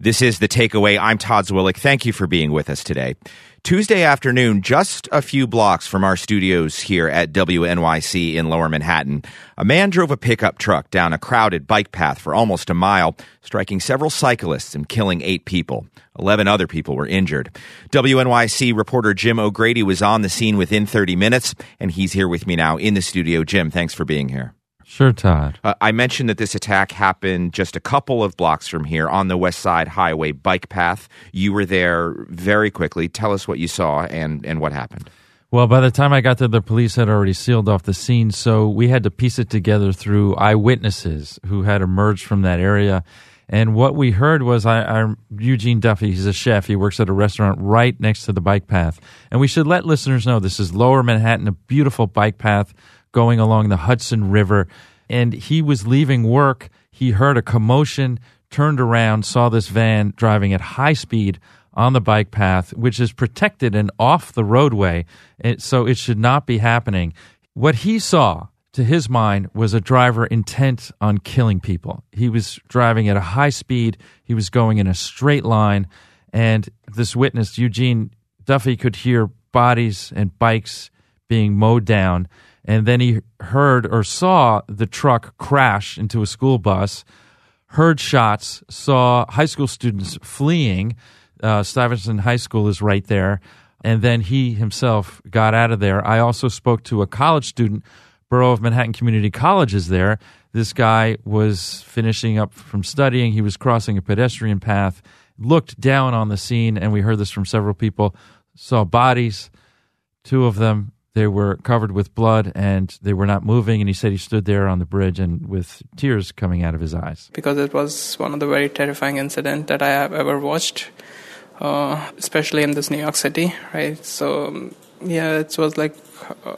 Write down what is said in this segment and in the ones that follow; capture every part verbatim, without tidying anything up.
This is The Takeaway. I'm Todd Zwillich. Thank you for being with us today. Tuesday afternoon, just a few blocks from our studios here at W N Y C in Lower Manhattan, a man drove a pickup truck down a crowded bike path for almost a mile, striking several cyclists and killing eight people. Eleven other people were injured. W N Y C reporter Jim O'Grady was on the scene within thirty minutes, and he's here with me now in the studio. Jim, thanks for being here. Sure, Todd. Uh, I mentioned that this attack happened just a couple of blocks from here on the West Side Highway bike path. You were there very quickly. Tell us what you saw and, and what happened. Well, by the time I got there, the police had already sealed off the scene, so we had to piece it together through eyewitnesses who had emerged from that area. And what we heard was I, I, Eugene Duffy, he's a chef. He works at a restaurant right next to the bike path. And we should let listeners know this is Lower Manhattan, a beautiful bike path going along the Hudson River, and he was leaving work. He heard a commotion, turned around, saw this van driving at high speed on the bike path, which is protected and off the roadway, and so it should not be happening. What he saw, to his mind, was a driver intent on killing people. He was driving at a high speed. He was going in a straight line, and this witness, Eugene Duffy, could hear bodies and bikes being mowed down. And then he heard or saw the truck crash into a school bus, heard shots, saw high school students fleeing. Uh, Stuyvesant High School is right there. And then he himself got out of there. I also spoke to a college student. Borough of Manhattan Community College is there. This guy was finishing up from studying. He was crossing a pedestrian path, looked down on the scene, and we heard this from several people, saw bodies, two of them. They were covered with blood, and they were not moving, and he said he stood there on the bridge and with tears coming out of his eyes. Because it was one of the very terrifying incidents that I have ever watched, uh, especially in this New York City, right? So, um, yeah, it was like a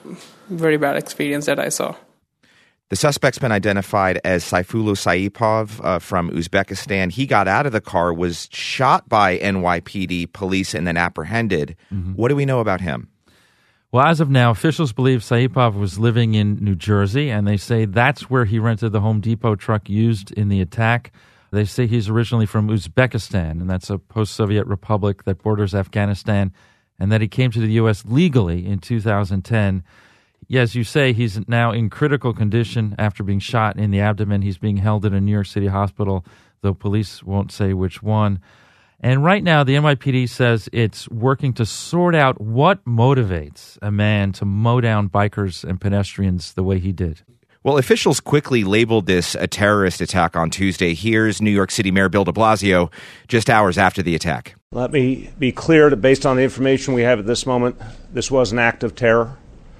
very bad experience that I saw. The suspect's been identified as Sayfullo Saipov uh, from Uzbekistan. He got out of the car, was shot by N Y P D police, and then apprehended. Mm-hmm. What do we know about him? Well, as of now, officials believe Saipov was living in New Jersey, and they say that's where he rented the Home Depot truck used in the attack. They say he's originally from Uzbekistan, and that's a post-Soviet republic that borders Afghanistan, and that he came to the U S legally in two thousand ten. As you say, he's now in critical condition after being shot in the abdomen. He's being held in a New York City hospital, though police won't say which one. And right now, the N Y P D says it's working to sort out what motivates a man to mow down bikers and pedestrians the way he did. Well, officials quickly labeled this a terrorist attack on Tuesday. Here's New York City Mayor Bill de Blasio just hours after the attack. Let me be clear that based on the information we have at this moment, this was an act of terror,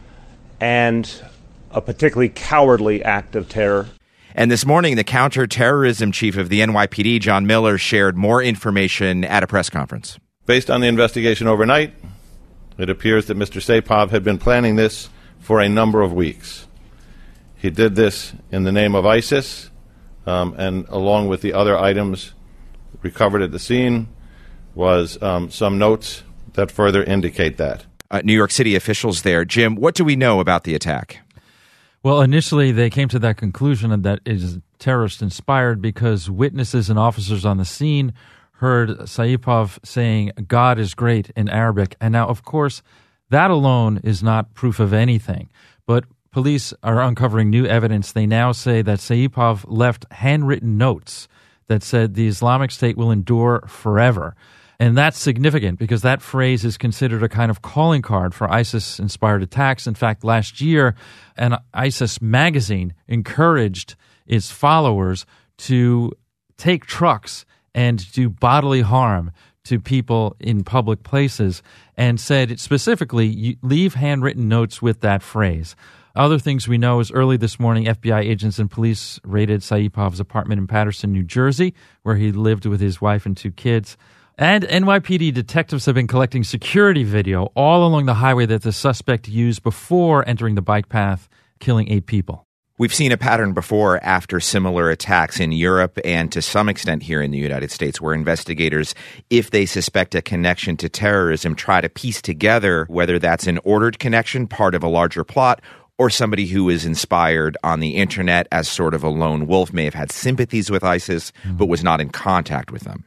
and a particularly cowardly act of terror. And this morning, the counterterrorism chief of the N Y P D, John Miller, shared more information at a press conference. Based on the investigation overnight, it appears that Mister Saipov had been planning this for a number of weeks. He did this in the name of ISIS, um, and along with the other items recovered at the scene was um, some notes that further indicate that. Uh, New York City officials there. Jim, what do we know about the attack? Well, initially, they came to that conclusion that it is terrorist-inspired because witnesses and officers on the scene heard Saipov saying, "God is great" in Arabic. And now, of course, that alone is not proof of anything. But police are uncovering new evidence. They now say that Saipov left handwritten notes that said the Islamic State will endure forever. And that's significant because that phrase is considered a kind of calling card for ISIS-inspired attacks. In fact, last year, an ISIS magazine encouraged its followers to take trucks and do bodily harm to people in public places and said specifically, you leave handwritten notes with that phrase. Other things we know is early this morning, F B I agents and police raided Saipov's apartment in Paterson, New Jersey, where he lived with his wife and two kids. And N Y P D detectives have been collecting security video all along the highway that the suspect used before entering the bike path, killing eight people. We've seen a pattern before after similar attacks in Europe and to some extent here in the United States where investigators, if they suspect a connection to terrorism, try to piece together whether that's an ordered connection, part of a larger plot, or somebody who is inspired on the internet as sort of a lone wolf, may have had sympathies with ISIS, mm-hmm. but was not in contact with them.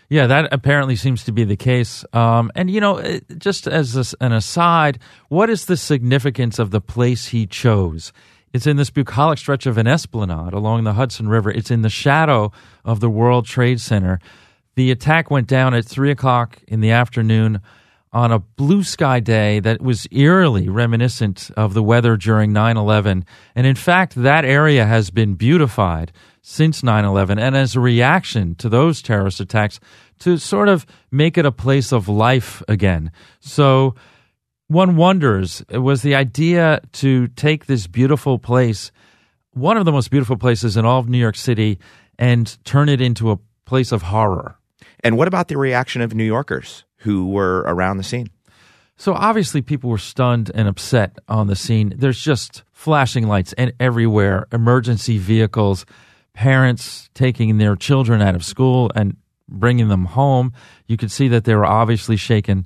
Yeah, that apparently seems to be the case. Um, and, you know, just as a, an aside, what is the significance of the place he chose? It's in this bucolic stretch of an esplanade along the Hudson River. It's in the shadow of the World Trade Center. The attack went down at three o'clock in the afternoon on a blue sky day that was eerily reminiscent of the weather during nine eleven. And in fact, that area has been beautified since nine eleven, and as a reaction to those terrorist attacks, to sort of make it a place of life again. So one wonders, was the idea to take this beautiful place, one of the most beautiful places in all of New York City, and turn it into a place of horror? And what about the reaction of New Yorkers who were around the scene? So obviously people were stunned and upset on the scene. There's just flashing lights and everywhere, emergency vehicles, parents taking their children out of school and bringing them home. You could see that they were obviously shaken.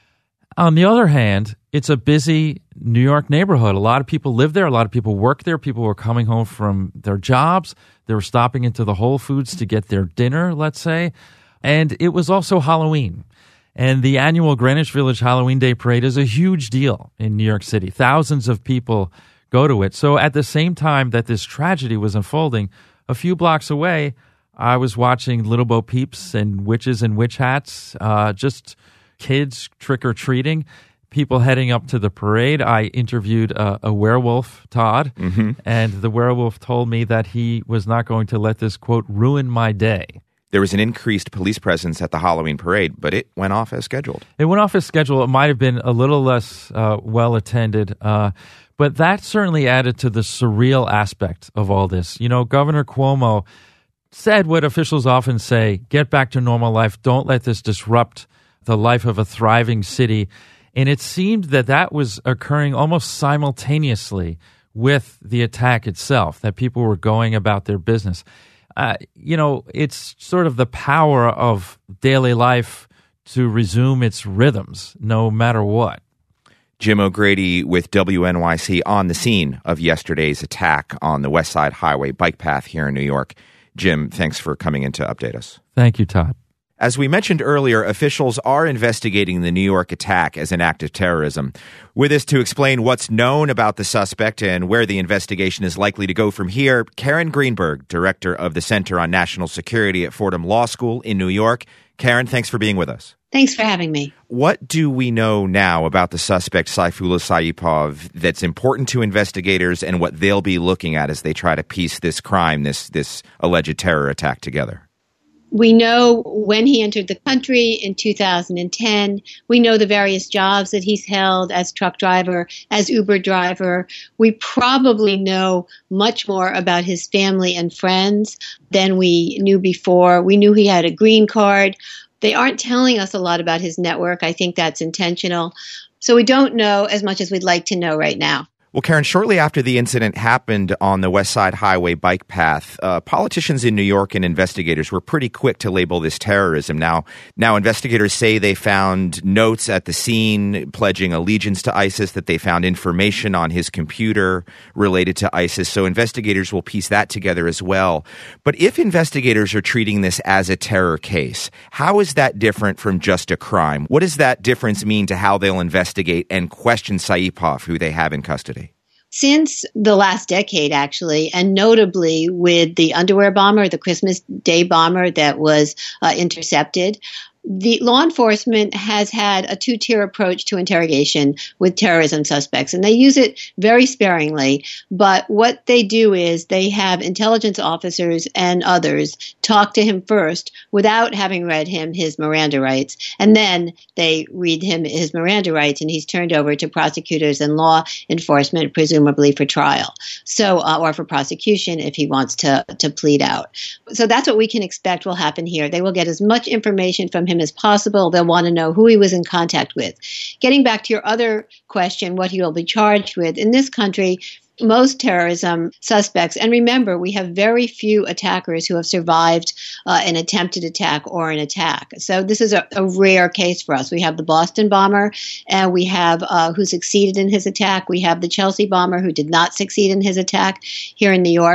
On the other hand, it's a busy New York neighborhood. A lot of people live there. A lot of people work there. People were coming home from their jobs. They were stopping into the Whole Foods to get their dinner, let's say. And it was also Halloween. And the annual Greenwich Village Halloween Day Parade is a huge deal in New York City. Thousands of people go to it. So at the same time that this tragedy was unfolding, a few blocks away, I was watching Little Bo Peeps and witches in witch hats, uh, just kids trick-or-treating, people heading up to the parade. I interviewed uh, a werewolf, Todd, mm-hmm. and the werewolf told me that he was not going to let this, quote, ruin my day. There was an increased police presence at the Halloween parade, but it went off as scheduled. It went off as scheduled. It might have been a little less uh, well-attended, uh, but that certainly added to the surreal aspect of all this. You know, Governor Cuomo said what officials often say, get back to normal life. Don't let this disrupt the life of a thriving city. And it seemed that that was occurring almost simultaneously with the attack itself, that people were going about their business. Uh, you know, it's sort of the power of daily life to resume its rhythms, no matter what. Jim O'Grady with W N Y C on the scene of yesterday's attack on the West Side Highway bike path here in New York. Jim, thanks for coming in to update us. Thank you, Todd. As we mentioned earlier, officials are investigating the New York attack as an act of terrorism. With us to explain what's known about the suspect and where the investigation is likely to go from here, Karen Greenberg, director of the Center on National Security at Fordham Law School in New York. Karen, thanks for being with us. Thanks for having me. What do we know now about the suspect, Saifullah Saipov, that's important to investigators and what they'll be looking at as they try to piece this crime, this this alleged terror attack together? We know when he entered the country in two thousand ten. We know the various jobs that he's held as truck driver, as Uber driver. We probably know much more about his family and friends than we knew before. We knew he had a green card. They aren't telling us a lot about his network. I think that's intentional. So we don't know as much as we'd like to know right now. Well, Karen, shortly after the incident happened on the West Side Highway bike path, uh, politicians in New York and investigators were pretty quick to label this terrorism. Now, now investigators say they found notes at the scene pledging allegiance to ISIS, that they found information on his computer related to ISIS. So investigators will piece that together as well. But if investigators are treating this as a terror case, how is that different from just a crime? What does that difference mean to how they'll investigate and question Saipov, who they have in custody? Since the last decade, actually, and notably with the underwear bomber, the Christmas Day bomber that was uh, intercepted, the law enforcement has had a two-tier approach to interrogation with terrorism suspects, and they use it very sparingly. But what they do is they have intelligence officers and others talk to him first without having read him his Miranda rights, and then they read him his Miranda rights, and he's turned over to prosecutors and law enforcement, presumably for trial, so uh, or for prosecution if he wants to to plead out. So that's what we can expect will happen here. They will get as much information from him as possible. They'll want to know who he was in contact with. Getting back to your other question, what he will be charged with, in this country, most terrorism suspects, and remember, we have very few attackers who have survived uh, an attempted attack or an attack. So this is a, a rare case for us. We have the Boston bomber, and we have uh, who succeeded in his attack. We have the Chelsea bomber who did not succeed in his attack here in New York.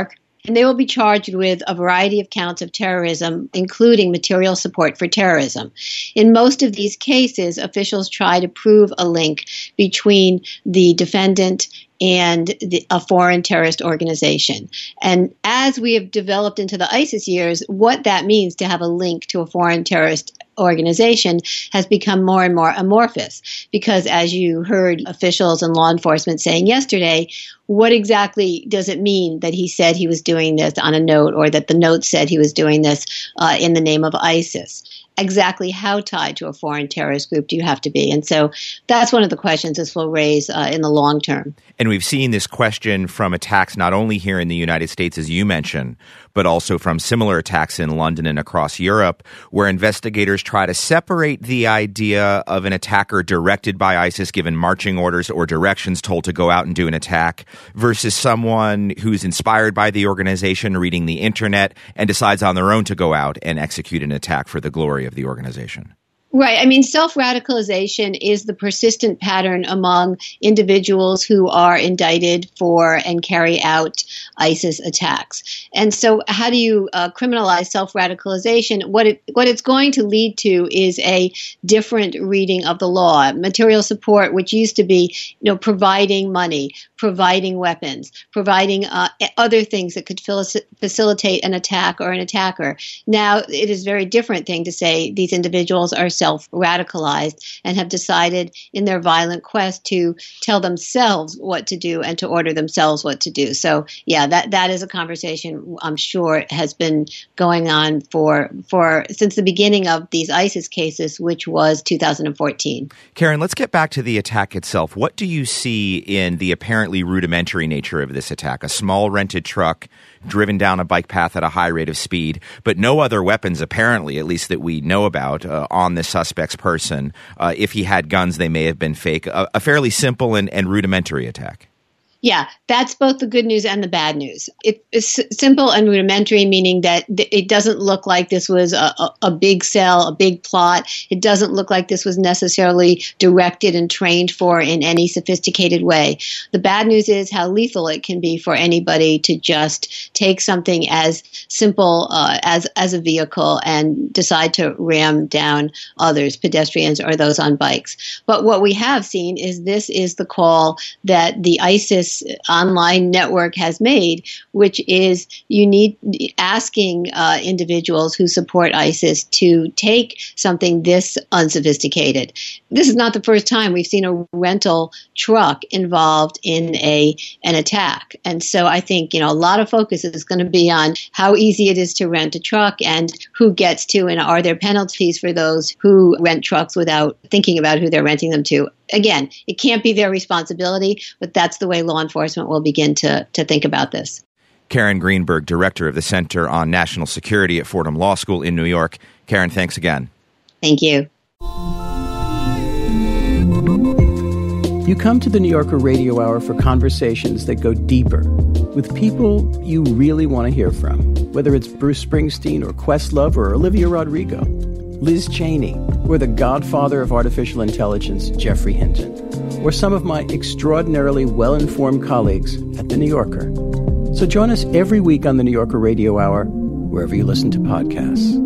and they will be charged with a variety of counts of terrorism, including material support for terrorism. In most of these cases, officials try to prove a link between the defendant and the, a foreign terrorist organization. And as we have developed into the ISIS years, what that means to have a link to a foreign terrorist organization has become more and more amorphous, because as you heard officials and law enforcement saying yesterday, what exactly does it mean that he said he was doing this on a note, or that the note said he was doing this uh, in the name of ISIS? Exactly how tied to a foreign terrorist group do you have to be? And so that's one of the questions this will raise uh, in the long term. And we've seen this question from attacks not only here in the United States, as you mentioned, but also from similar attacks in London and across Europe, where investigators try to separate the idea of an attacker directed by ISIS, given marching orders or directions told to go out and do an attack, versus someone who's inspired by the organization, reading the internet, and decides on their own to go out and execute an attack for the glory of the organization. Right. I mean, self-radicalization is the persistent pattern among individuals who are indicted for and carry out ISIS attacks. And so how do you uh, criminalize self-radicalization? What it, what it's going to lead to is a different reading of the law. Material support, which used to be, you know, providing money, providing weapons, providing uh, other things that could facilitate an attack or an attacker. Now it is a very different thing to say these individuals are self-radicalized and have decided in their violent quest to tell themselves what to do and to order themselves what to do. So, yeah, that that is a conversation I'm sure has been going on for for since the beginning of these ISIS cases, which was two thousand fourteen. Karen, let's get back to the attack itself. What do you see in the apparently rudimentary nature of this attack? A small rented truck driven down a bike path at a high rate of speed, but no other weapons, apparently, at least that we know about, uh, on the suspect's person. Uh, if he had guns, they may have been fake. A, a fairly simple and, and rudimentary attack. Yeah, that's both the good news and the bad news. It, it's simple and rudimentary, meaning that it doesn't look like this was a, a, a big cell, a big plot. It doesn't look like this was necessarily directed and trained for in any sophisticated way. The bad news is how lethal it can be for anybody to just take something as simple uh, as, as a vehicle and decide to ram down others, pedestrians or those on bikes. But what we have seen is this is the call that the ISIS online network has made, which is you need asking uh, individuals who support ISIS to take something this unsophisticated. This is not the first time we've seen a rental truck involved in a an attack. And so I think, you know, a lot of focus is going to be on how easy it is to rent a truck and who gets to, and are there penalties for those who rent trucks without thinking about who they're renting them to. Again, it can't be their responsibility, but that's the way law enforcement will begin to, to think about this. Karen Greenberg, director of the Center on National Security at Fordham Law School in New York. Karen, thanks again. Thank you. You come to the New Yorker Radio Hour for conversations that go deeper with people you really want to hear from, whether it's Bruce Springsteen or Questlove or Olivia Rodrigo, Liz Cheney, or the godfather of artificial intelligence, Geoffrey Hinton, or some of my extraordinarily well-informed colleagues at The New Yorker. So join us every week on the New Yorker Radio Hour, wherever you listen to podcasts.